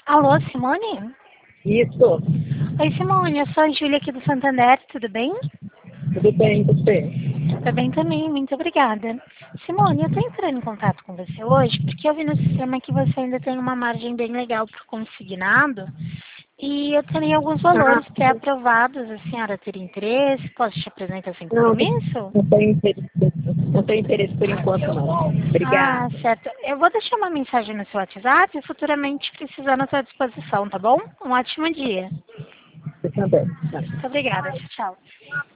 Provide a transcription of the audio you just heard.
Alô, Simone? Isso, Oi, Simone, eu sou a Júlia aqui do Santander, tudo bem? tudo bem, você? Tudo bem também, muito obrigada. Simone, eu estou entrando em contato com você hoje porque eu vi no sistema que você ainda tem uma margem bem legal para o consignado e eu teria alguns Ah, valores pré-aprovados, a senhora teria interesse? Posso te apresentar sem não, compromisso? não tenho interesse, não tenho interesse por enquanto, não. Ah, Obrigada. certo. Eu vou deixar uma mensagem no seu WhatsApp e futuramente precisando à sua disposição, tá bom? Um ótimo dia. Você também. Tá. Muito obrigada. Tchau, tchau.